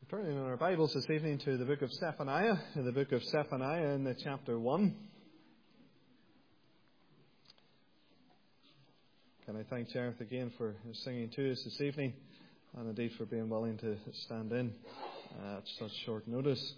Turning in our Bibles this evening to the book of Zephaniah, in the chapter 1. Can I thank Jareth again for singing to us this evening, and indeed for being willing to stand in at such short notice.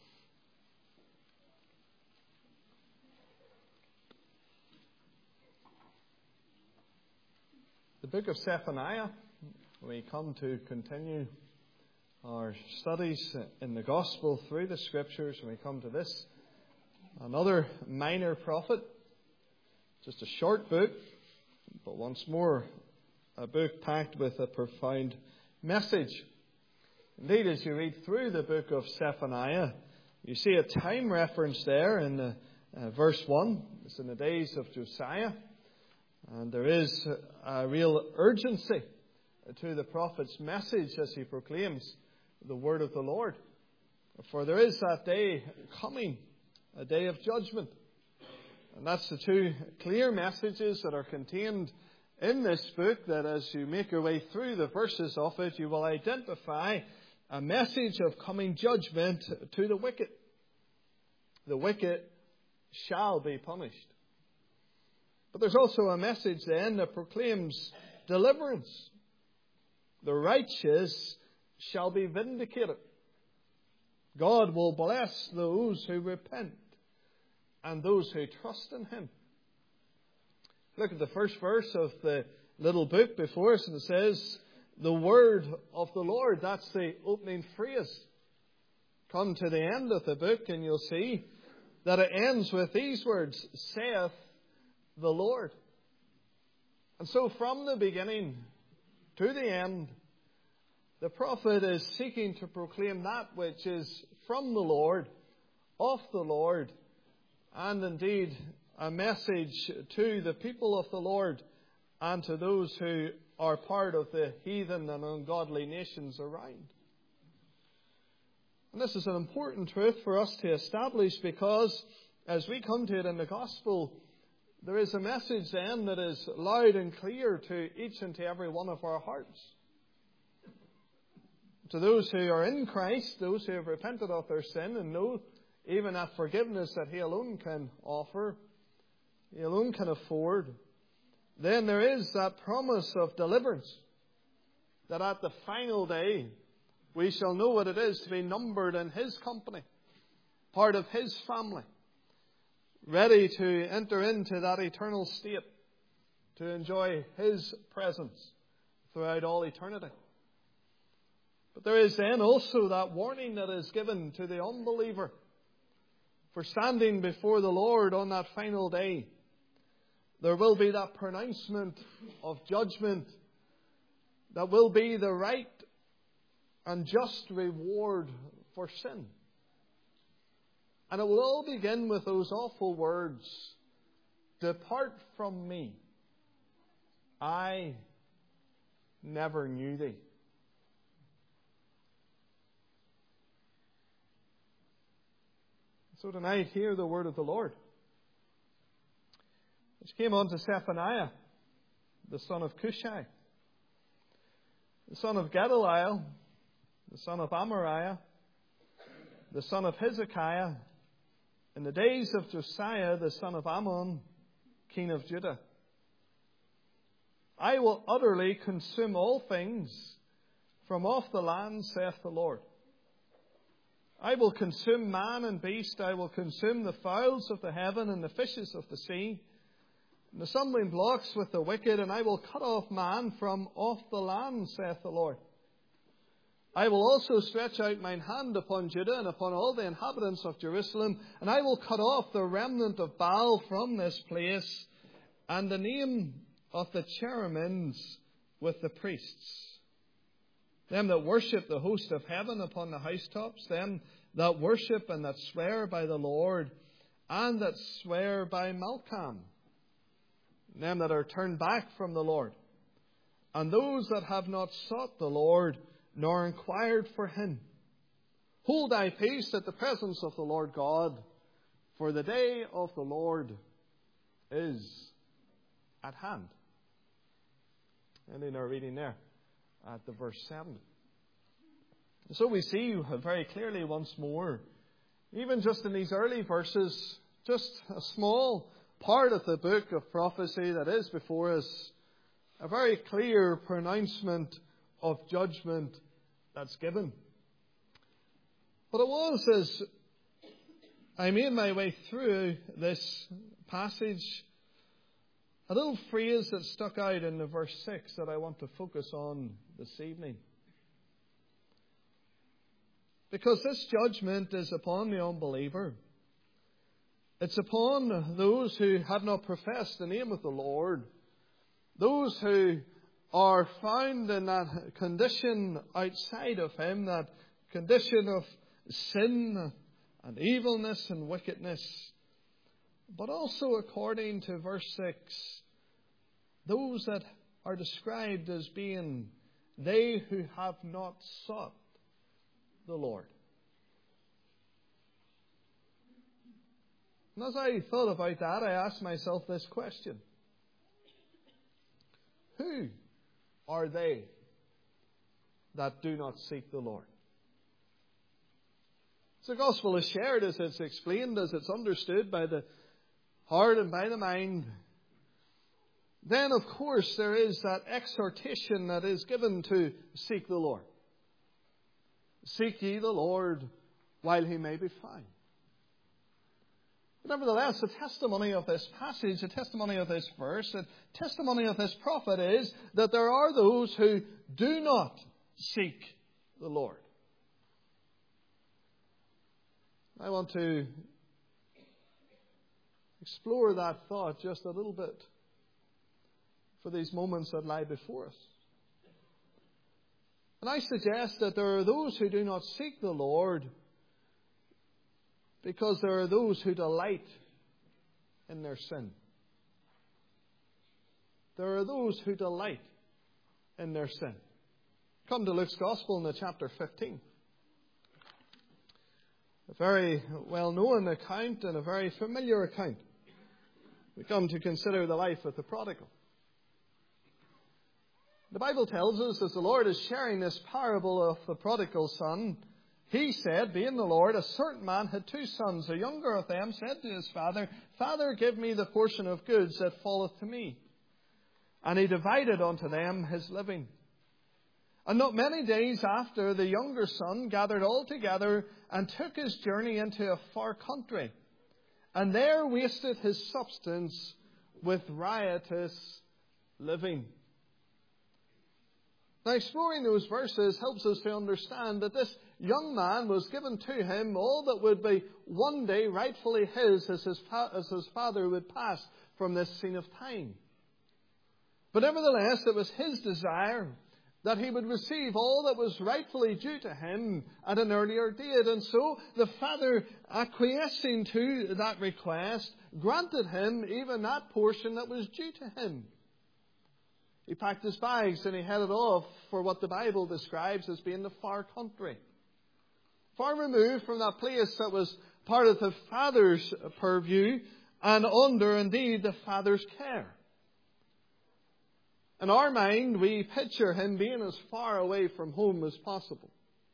The book of Zephaniah, we come to continue our studies in the Gospel through the Scriptures, and we come to this, another minor prophet, just a short book, but once more a book packed with a profound message. Indeed, as you read through the book of Zephaniah, you see a time reference there in verse 1. It's in the days of Josiah, and there is a real urgency to the prophet's message as he proclaims the word of the Lord. For there is that day coming, a day of judgment. And that's the two clear messages that are contained in this book, that as you make your way through the verses of it, you will identify a message of coming judgment to the wicked. The wicked shall be punished. But there's also a message then that proclaims deliverance. The righteous shall be vindicated. God will bless those who repent and those who trust in Him. Look at the first verse of the little book before us, and it says, the word of the Lord. That's the opening phrase. Come to the end of the book and you'll see that it ends with these words, saith the Lord. And so from the beginning to the end, the prophet is seeking to proclaim that which is from the Lord, of the Lord, and indeed a message to the people of the Lord and to those who are part of the heathen and ungodly nations around. And this is an important truth for us to establish, because as we come to it in the Gospel, there is a message then that is loud and clear to each and to every one of our hearts. To those who are in Christ, those who have repented of their sin and know even that forgiveness that He alone can offer, He alone can afford, then there is that promise of deliverance, that at the final day we shall know what it is to be numbered in His company, part of His family, ready to enter into that eternal state, to enjoy His presence throughout all eternity. But there is then also that warning that is given to the unbeliever for standing before the Lord on that final day. There will be that pronouncement of judgment that will be the right and just reward for sin. And it will all begin with those awful words, depart from me, I never knew thee. So tonight, hear the word of the Lord, which came unto Zephaniah, the son of Cushai, the son of Gedaliah, the son of Amariah, the son of Hezekiah, in the days of Josiah, the son of Ammon, king of Judah. I will utterly consume all things from off the land, saith the Lord. I will consume man and beast. I will consume the fowls of the heaven and the fishes of the sea, and the stumbling blocks with the wicked, and I will cut off man from off the land, saith the Lord. I will also stretch out mine hand upon Judah and upon all the inhabitants of Jerusalem, and I will cut off the remnant of Baal from this place, and the name of the cherubims with the priests. Them that worship the host of heaven upon the housetops, them that worship and that swear by the Lord, and that swear by Malcham, them that are turned back from the Lord, and those that have not sought the Lord, nor inquired for Him. Hold thy peace at the presence of the Lord God, for the day of the Lord is at hand. And in our reading there, at the verse 7. So we see very clearly once more, even just in these early verses, just a small part of the book of prophecy that is before us, a very clear pronouncement of judgment that's given. But it was as I made my way through this passage, a little phrase that stuck out in the verse 6 that I want to focus on this evening. Because this judgment is upon the unbeliever. It's upon those who have not professed the name of the Lord. Those who are found in that condition outside of Him, that condition of sin and evilness and wickedness. But also, according to verse 6, those that are described as being they who have not sought the Lord. And as I thought about that, I asked myself this question. Who are they that do not seek the Lord? As the gospel is shared, as it's explained, as it's understood by the heart and by the mind, then of course there is that exhortation that is given to seek the Lord. Seek ye the Lord while He may be found. But nevertheless, the testimony of this passage, the testimony of this verse, the testimony of this prophet is that there are those who do not seek the Lord. I want to explore that thought just a little bit for these moments that lie before us. And I suggest that there are those who do not seek the Lord because there are those who delight in their sin. There are those who delight in their sin. Come to Luke's Gospel in the chapter 15. A very well-known account and a very familiar account. We come to consider the life of the prodigal. The Bible tells us, as the Lord is sharing this parable of the prodigal son, He said, being the Lord, a certain man had 2 sons. The younger of them said to his father, Father, give me the portion of goods that falleth to me. And he divided unto them his living. And not many days after, the younger son gathered all together and took his journey into a far country, and there wasted his substance with riotous living. Now, exploring those verses helps us to understand that this young man was given to him all that would be one day rightfully his as his father would pass from this scene of time. But nevertheless, it was his desire that he would receive all that was rightfully due to him at an earlier date. And so the father, acquiescing to that request, granted him even that portion that was due to him. He packed his bags and he headed off for what the Bible describes as being the far country. Far removed from that place that was part of the father's purview and under, indeed, the father's care. In our mind, we picture him being as far away from home as possible.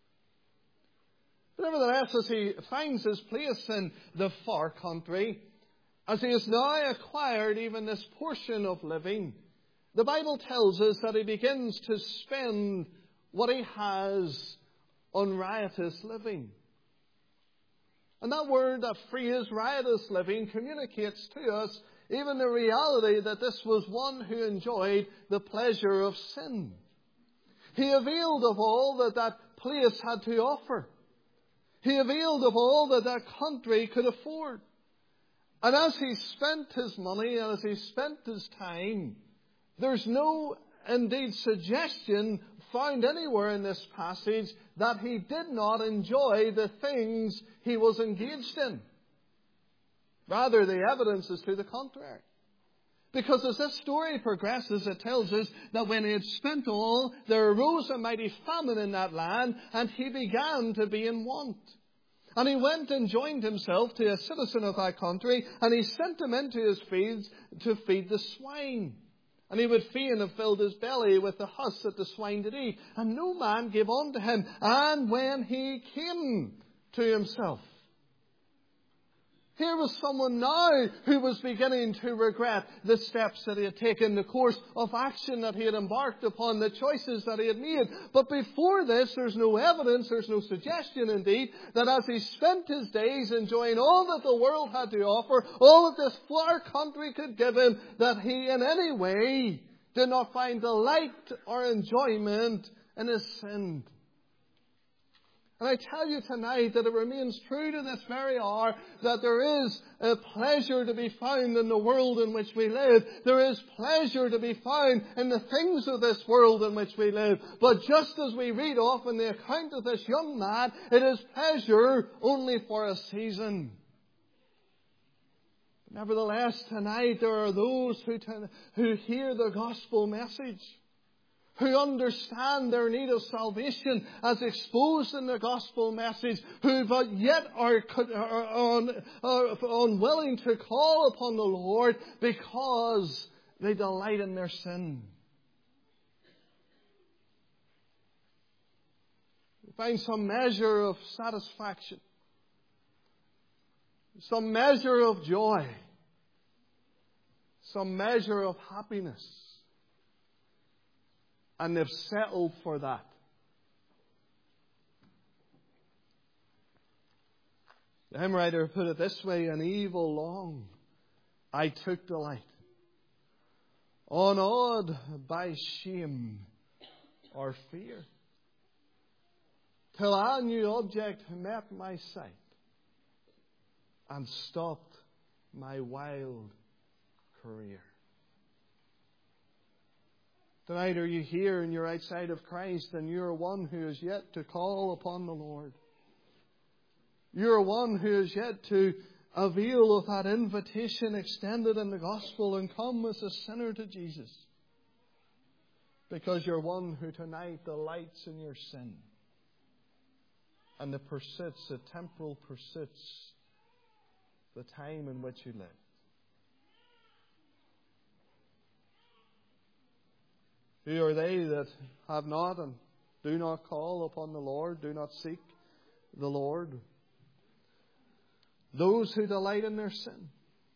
But nevertheless, as he finds his place in the far country, as he has now acquired even this portion of living, the Bible tells us that he begins to spend what he has on riotous living. And that word, that phrase, riotous living, communicates to us even the reality that this was one who enjoyed the pleasure of sin. He availed of all that that place had to offer. He availed of all that that country could afford. And as he spent his money and as he spent his time, there's no, indeed, suggestion found anywhere in this passage that he did not enjoy the things he was engaged in. Rather, the evidence is to the contrary. Because as this story progresses, it tells us that when he had spent all, there arose a mighty famine in that land, and he began to be in want. And he went and joined himself to a citizen of that country, and he sent him into his fields to feed the swine. And he would fain have filled his belly with the husk that the swine did eat. And no man gave unto him. And when he came to himself, here was someone now who was beginning to regret the steps that he had taken, the course of action that he had embarked upon, the choices that he had made. But before this, there's no evidence, there's no suggestion indeed, that as he spent his days enjoying all that the world had to offer, all that this far country could give him, that he in any way did not find delight or enjoyment in his sin. And I tell you tonight that it remains true to this very hour that there is a pleasure to be found in the world in which we live. There is pleasure to be found in the things of this world in which we live. But just as we read off in the account of this young man, it is pleasure only for a season. Nevertheless, tonight there are those who hear the gospel message, who understand their need of salvation as exposed in the gospel message, who but yet are unwilling to call upon the Lord because they delight in their sin. We find some measure of satisfaction, some measure of joy, some measure of happiness. And they've settled for that. The hymn writer put it this way: "An evil long I took delight, unawed by shame or fear, till a new object met my sight, and stopped my wild career." Tonight, are you here and you're outside of Christ and you're one who is yet to call upon the Lord? You're one who is yet to avail of that invitation extended in the gospel and come as a sinner to Jesus. Because you're one who tonight delights in your sin and the pursuits, the temporal pursuits, the time in which you live. Who are they that have not and do not call upon the Lord, do not seek the Lord? Those who delight in their sin.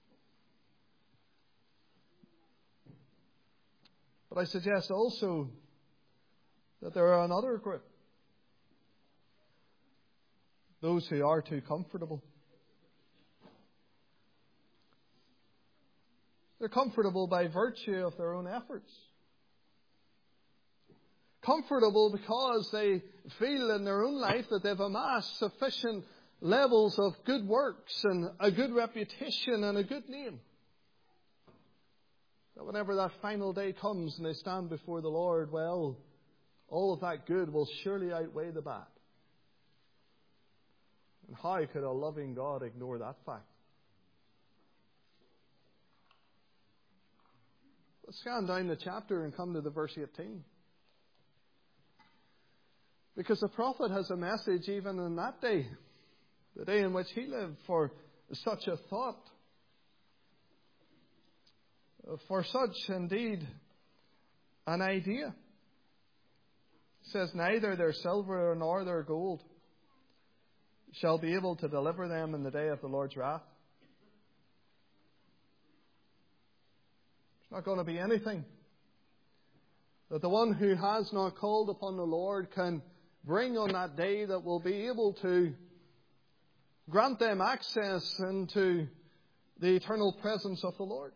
But I suggest also that there are another group. Those who are too comfortable. They're comfortable by virtue of their own efforts. Comfortable because they feel in their own life that they've amassed sufficient levels of good works and a good reputation and a good name. That whenever that final day comes and they stand before the Lord, well, all of that good will surely outweigh the bad. And how could a loving God ignore that fact? Let's scan down the chapter and come to the verse 18. Because the prophet has a message even in that day, the day in which he lived, for such a thought, for such indeed an idea. It says, "Neither their silver nor their gold shall be able to deliver them in the day of the Lord's wrath." There's not going to be anything that the one who has not called upon the Lord can bring on that day that will be able to grant them access into the eternal presence of the Lord.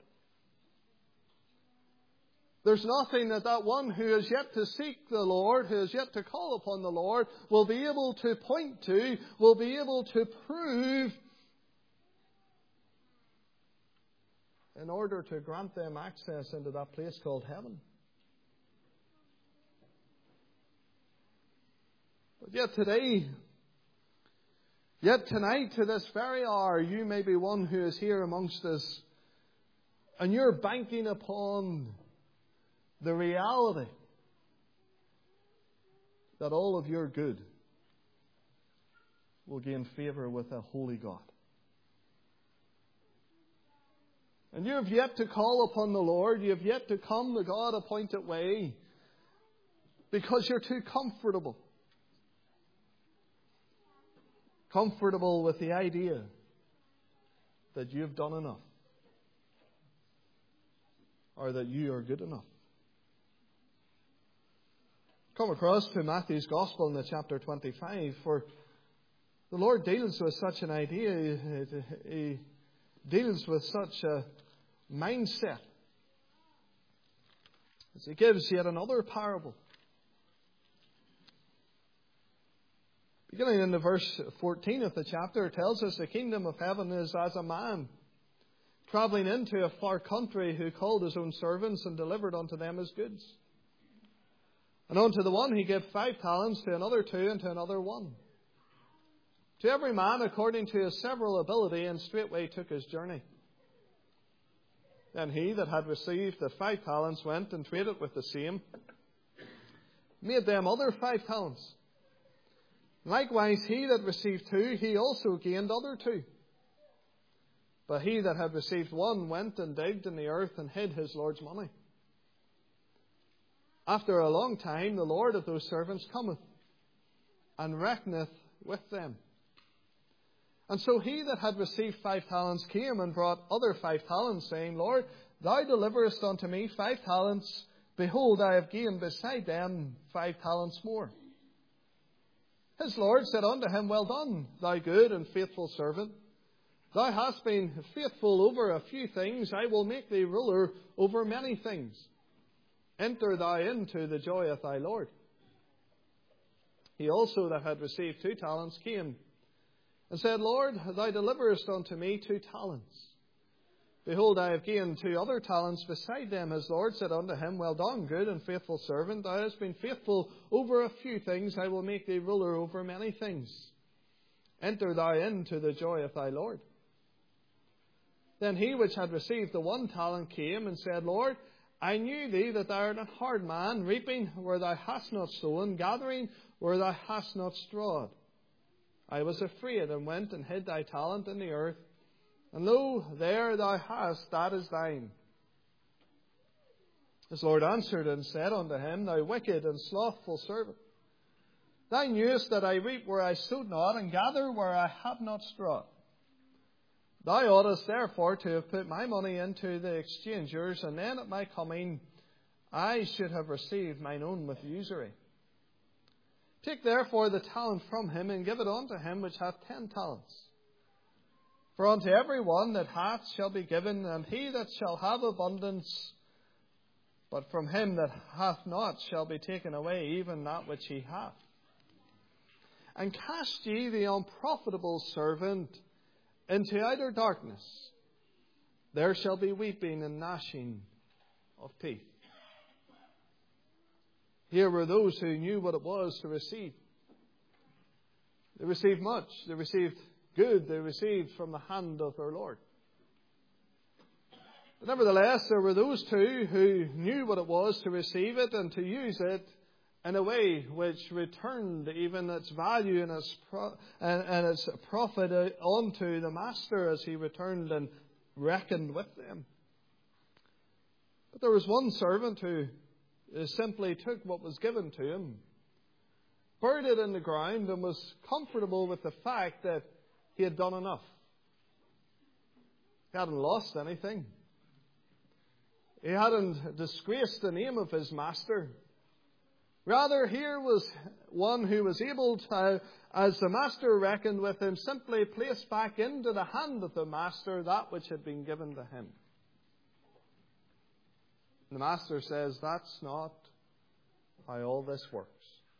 There's nothing that one who is yet to seek the Lord, who is yet to call upon the Lord, will be able to point to, will be able to prove in order to grant them access into that place called heaven. But yet today, yet tonight, to this very hour, you may be one who is here amongst us, and you're banking upon the reality that all of your good will gain favour with a holy God. And you have yet to call upon the Lord. You have yet to come the God-appointed way because you're too comfortable. Comfortable with the idea that you've done enough or that you are good enough. Come across to Matthew's Gospel in the chapter 25, where the Lord deals with such an idea. He deals with such a mindset as He gives yet another parable. Beginning in the verse 14 of the chapter, it tells us the kingdom of heaven is as a man travelling into a far country, who called his own servants and delivered unto them his goods. And unto the one he gave 5 talents, to another 2, and to another 1. To every man according to his several ability, and straightway took his journey. Then he that had received the 5 talents went and traded with the same, made them other 5 talents. Likewise he that received 2, he also gained other 2. But he that had received 1 went and digged in the earth and hid his Lord's money. After a long time the Lord of those servants cometh, and reckoneth with them. And so he that had received 5 talents came and brought other 5 talents, saying, Lord, thou deliverest unto me 5 talents. Behold, I have gained beside them 5 talents more. His Lord said unto him, Well done, thou good and faithful servant. Thou hast been faithful over a few things. I will make thee ruler over many things. Enter thou into the joy of thy Lord. He also that had received 2 talents came and said, Lord, thou deliverest unto me 2 talents. Behold, I have gained 2 other talents beside them. His Lord said unto him, Well done, good and faithful servant. Thou hast been faithful over a few things. I will make thee ruler over many things. Enter thou into the joy of thy Lord. Then he which had received the 1 talent came and said, Lord, I knew thee that thou art a hard man, reaping where thou hast not sown, gathering where thou hast not strawed. I was afraid, and went and hid thy talent in the earth. And lo, there thou hast, that is thine. His Lord answered and said unto him, Thou wicked and slothful servant, thou knewest that I reap where I sowed not, and gather where I have not strawed. Thou oughtest therefore to have put my money into the exchangers, and then at my coming I should have received mine own with usury. Take therefore the talent from him, and give it unto him which hath 10 talents. For unto every one that hath shall be given, and he that shall have abundance. But from him that hath not shall be taken away even that which he hath. And cast ye the unprofitable servant into outer darkness. There shall be weeping and gnashing of teeth. Here were those who knew what it was to receive. They received much. They received good. They received from the hand of their Lord. But nevertheless, there were those too who knew what it was to receive it and to use it in a way which returned even its value and its profit unto the master as he returned and reckoned with them. But there was one servant who simply took what was given to him, buried it in the ground, and was comfortable with the fact that he had done enough. He hadn't lost anything. He hadn't disgraced the name of his master. Rather, here was one who was able to, as the master reckoned with him, simply place back into the hand of the master that which had been given to him. The master says, that's not how all this works.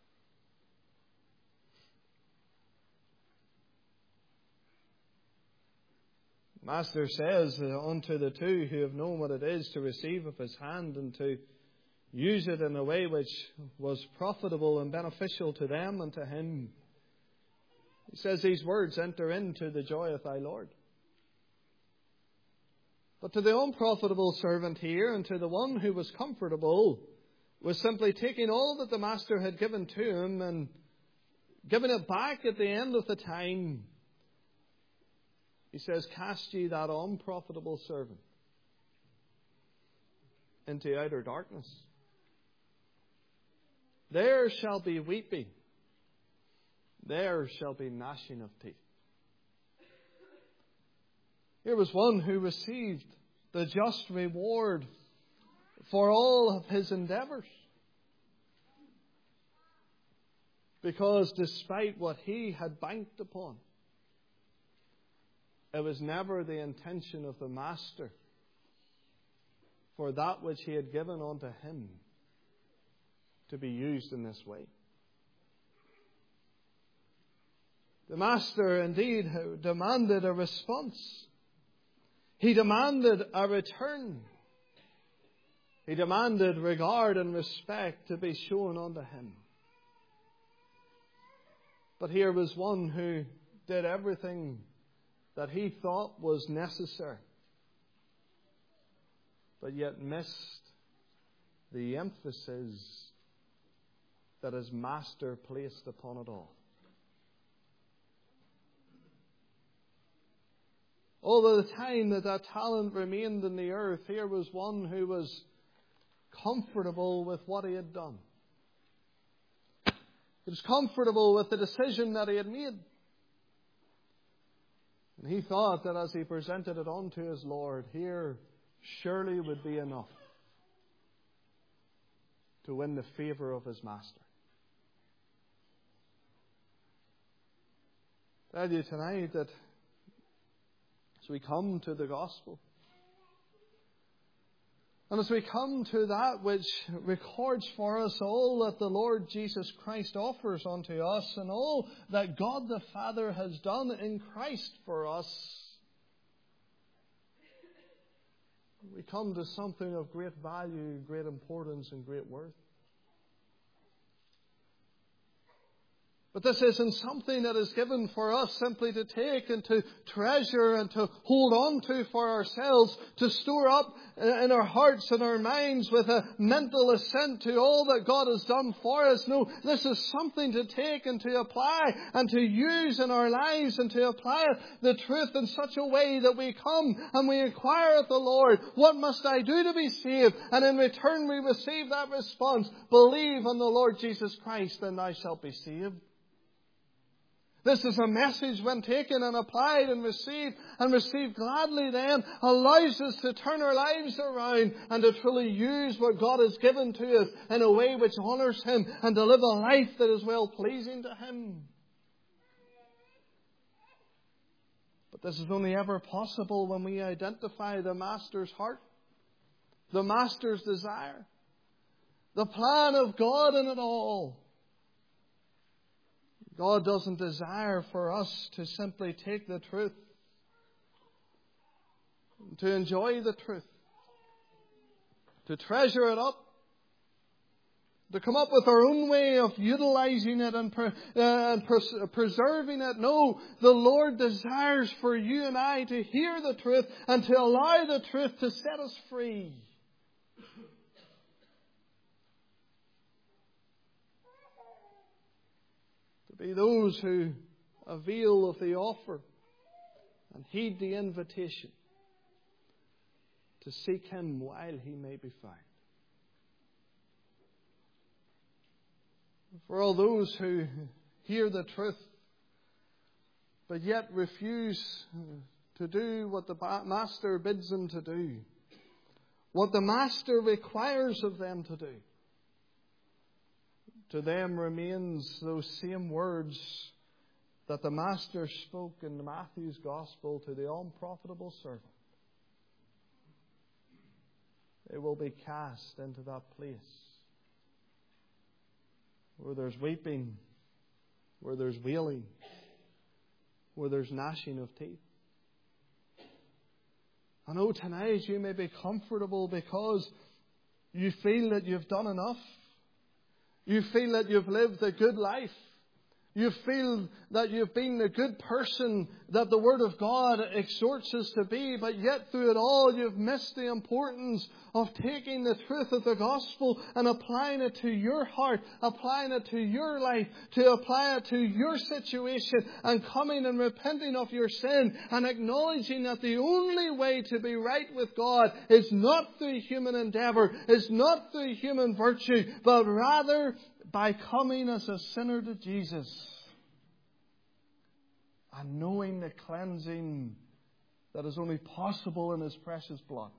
The master says unto the 2 who have known what it is to receive of his hand and to use it in a way which was profitable and beneficial to them and to him, he says these words, enter into the joy of thy Lord. But to the unprofitable servant here, and to the one who was comfortable, was simply taking all that the master had given to him and giving it back at the end of the time. He says, cast ye that unprofitable servant into outer darkness. There shall be weeping. There shall be gnashing of teeth. Here was one who received the just reward for all of his endeavours. Because despite what he had banked upon, it was never the intention of the Master for that which he had given unto him to be used in this way. The Master indeed demanded a response. He demanded a return. He demanded regard and respect to be shown unto him. But here was one who did everything that he thought was necessary, but yet missed the emphasis that his Master placed upon it all. All the time that talent remained in the earth, here was one who was comfortable with what he had done. He was comfortable with the decision that he had made. And he thought that as he presented it unto his Lord, here surely would be enough to win the favour of his Master. I tell you tonight that as we come to the gospel, and as we come to that which records for us all that the Lord Jesus Christ offers unto us and all that God the Father has done in Christ for us, we come to something of great value, great importance, and great worth. But this isn't something that is given for us simply to take and to treasure and to hold on to for ourselves, to store up in our hearts and our minds with a mental assent to all that God has done for us. No, this is something to take and to apply and to use in our lives and to apply the truth in such a way that we come and we inquire of the Lord, what must I do to be saved? And in return we receive that response, believe on the Lord Jesus Christ and thou shalt be saved. This is a message when taken and applied and received gladly then, allows us to turn our lives around and to truly use what God has given to us in a way which honours Him and to live a life that is well pleasing to Him. But this is only ever possible when we identify the Master's heart, the Master's desire, the plan of God in it all. God doesn't desire for us to simply take the truth, to enjoy the truth, to treasure it up, to come up with our own way of utilizing it and preserving it. No, the Lord desires for you and I to hear the truth and to allow the truth to set us free. Be those who avail of the offer and heed the invitation to seek Him while He may be found. For all those who hear the truth but yet refuse to do what the Master bids them to do, what the Master requires of them to do, to them remains those same words that the Master spoke in Matthew's Gospel to the unprofitable servant. They will be cast into that place where there's weeping, where there's wailing, where there's gnashing of teeth. I know tonight you may be comfortable because you feel that you've done enough. You feel that you've lived a good life. You feel that you've been a good person that the Word of God exhorts us to be, but yet through it all you've missed the importance of taking the truth of the gospel and applying it to your heart, applying it to your life, to apply it to your situation, and coming and repenting of your sin and acknowledging that the only way to be right with God is not through human endeavour, is not through human virtue, but rather by coming as a sinner to Jesus and knowing the cleansing that is only possible in His precious blood.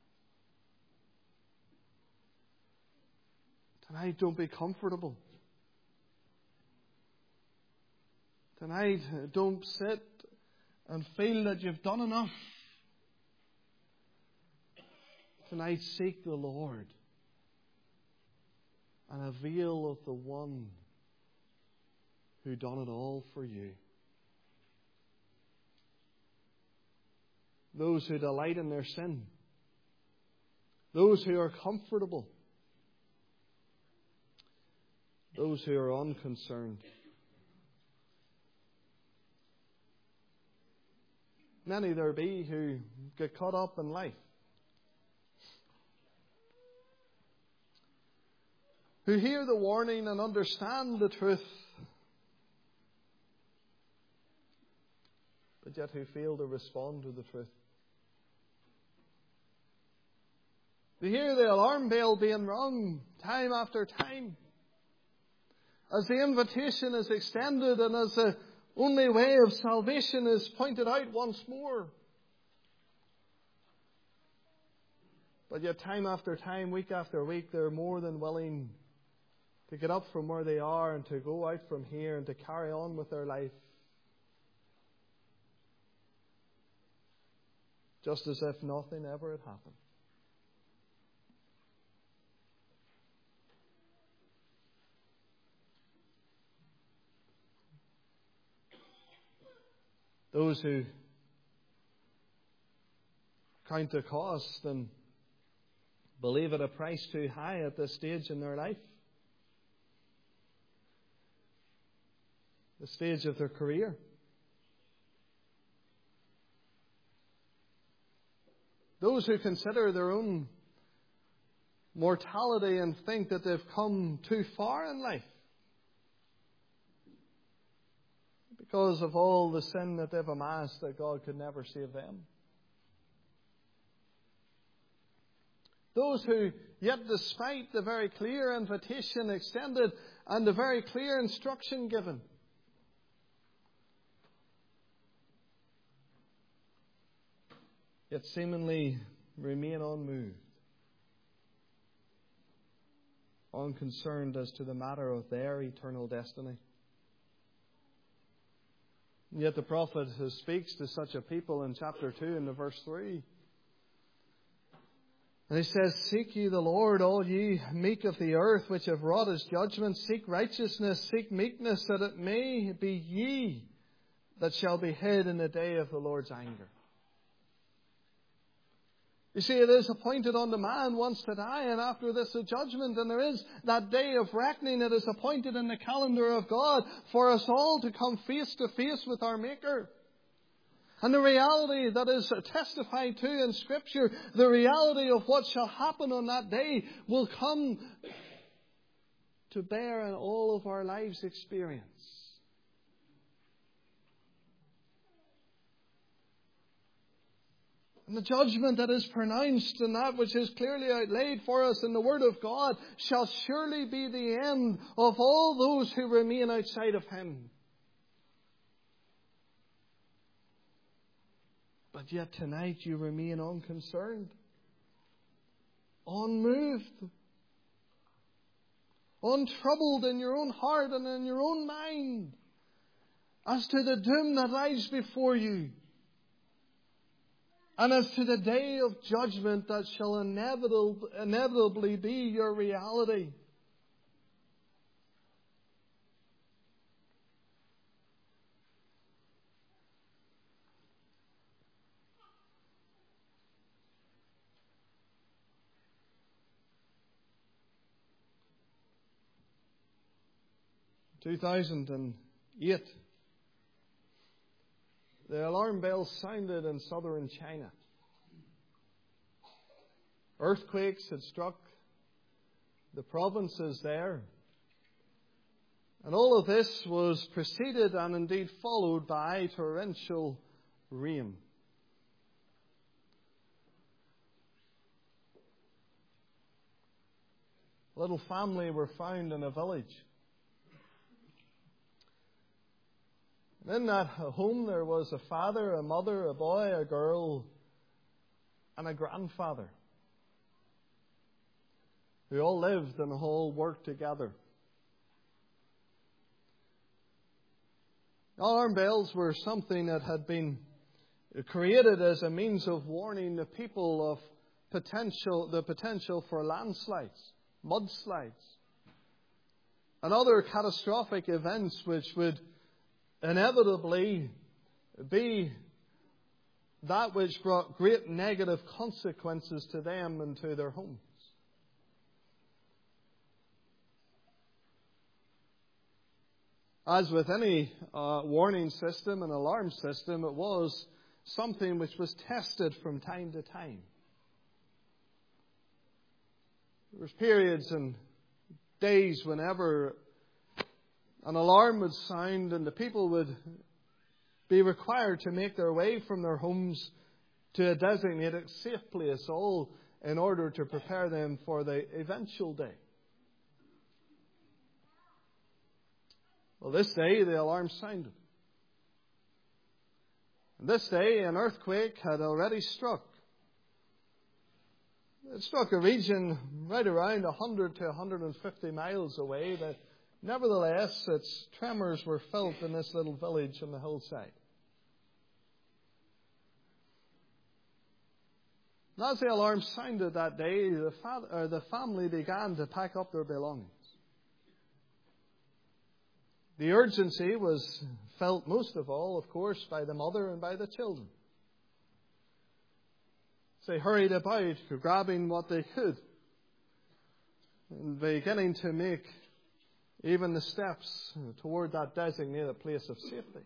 Tonight, don't be comfortable. Tonight, don't sit and feel that you've done enough. Tonight, seek the Lord and avail of the one who done it all for you. Those who delight in their sin. Those who are comfortable. Those who are unconcerned. Many there be who get caught up in life, who hear the warning and understand the truth, but yet who fail to respond to the truth. They hear the alarm bell being rung time after time, as the invitation is extended and as the only way of salvation is pointed out once more. But yet time after time, week after week, they're more than willing to get up from where they are and to go out from here and to carry on with their life, just as if nothing ever had happened. Those who count the cost and believe it a price too high at this stage in their life, the stage of their career. Those who consider their own mortality and think that they've come too far in life because of all the sin that they've amassed, that God could never save them. Those who, yet despite the very clear invitation extended and the very clear instruction given, yet seemingly remain unmoved, unconcerned as to the matter of their eternal destiny. And yet the prophet speaks to such a people in chapter 2 and verse 3. And he says, "Seek ye the Lord, all ye meek of the earth, which have wrought His judgment. Seek righteousness, seek meekness, that it may be ye that shall be hid in the day of the Lord's anger." You see, it is appointed unto man once to die, and after this a judgment. And there is that day of reckoning that is appointed in the calendar of God for us all to come face to face with our Maker. And the reality that is testified to in Scripture, the reality of what shall happen on that day, will come to bear in all of our lives' experience. And the judgment that is pronounced and that which is clearly outlaid for us in the Word of God shall surely be the end of all those who remain outside of Him. But yet tonight you remain unconcerned, unmoved, untroubled in your own heart and in your own mind as to the doom that lies before you, and as to the day of judgment that shall inevitably be your reality. In 2011, 8, the alarm bells sounded in southern China. Earthquakes had struck the provinces there. And all of this was preceded and indeed followed by torrential rain. A little family were found in a village. And in that home there was a father, a mother, a boy, a girl, and a grandfather, who all lived and all worked together. Alarm bells were something that had been created as a means of warning the people of the potential for landslides, mudslides, and other catastrophic events which would inevitably be that which brought great negative consequences to them and to their homes. As with any warning system and alarm system, it was something which was tested from time to time. There was periods and days whenever an alarm would sound and the people would be required to make their way from their homes to a designated safe place, all in order to prepare them for the eventual day. Well, this day the alarm sounded. And this day an earthquake had already struck. It struck a region right around 100 to 150 miles away, but nevertheless its tremors were felt in this little village on the hillside. And as the alarm sounded that day, the family began to pack up their belongings. The urgency was felt most of all, of course, by the mother and by the children. So they hurried about, grabbing what they could, and beginning to make even the steps toward that designated place of safety.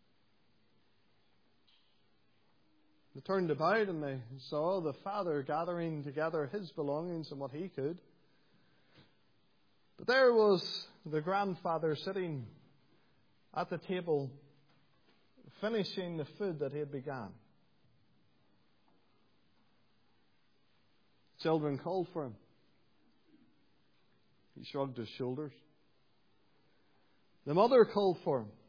They turned about and they saw the father gathering together his belongings and what he could. But there was the grandfather sitting at the table, finishing the food that he had begun. Children called for him. He shrugged his shoulders. The mother called for him.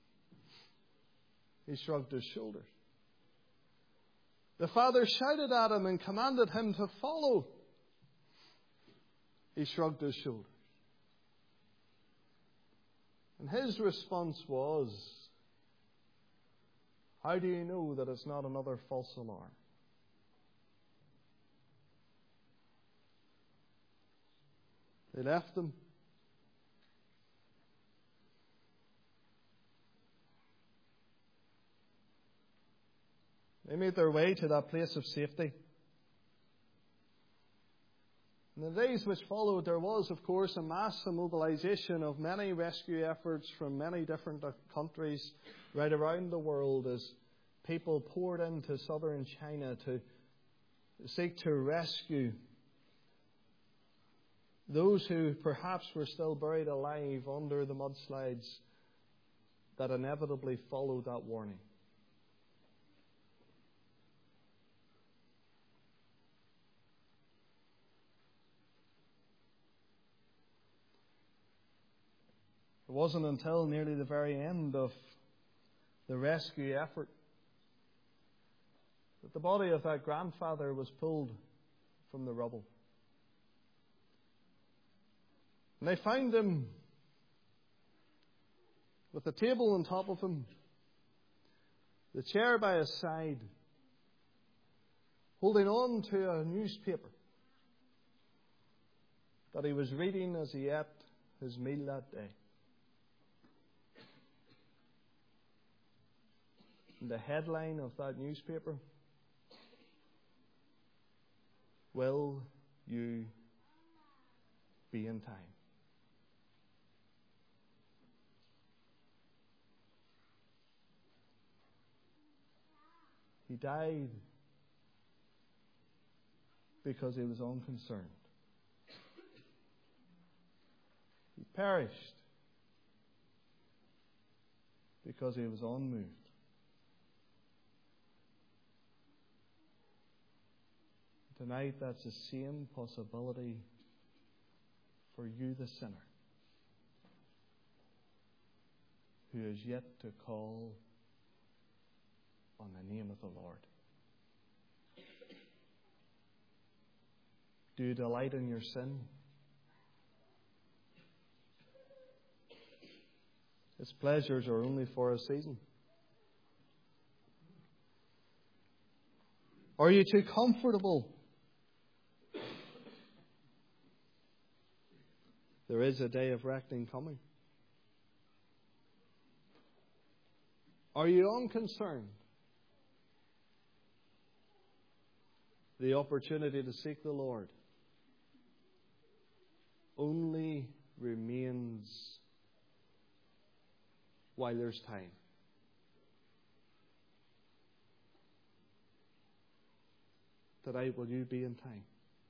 He shrugged his shoulders. The father shouted at him and commanded him to follow. He shrugged his shoulders. And his response was, "How do you know that it's not another false alarm?" They left him. They made their way to that place of safety. In the days which followed, there was, of course, a mass mobilization of many rescue efforts from many different countries right around the world as people poured into southern China to seek to rescue those who perhaps were still buried alive under the mudslides that inevitably followed that warning. It wasn't until nearly the very end of the rescue effort that the body of that grandfather was pulled from the rubble. And they found him with the table on top of him, the chair by his side, holding on to a newspaper that he was reading as he ate his meal that day. And the headline of that newspaper, "Will you be in time?" He died because he was unconcerned. He perished because he was unmoved. Tonight, that's the same possibility for you, the sinner, who is yet to call on the name of the Lord. Do you delight in your sin? Its pleasures are only for a season. Are you too comfortable? There is a day of reckoning coming. Are you unconcerned? The opportunity to seek the Lord only remains while there's time. Tonight, will you be in time?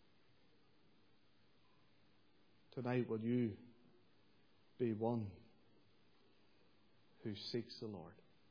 Tonight, will you be one who seeks the Lord?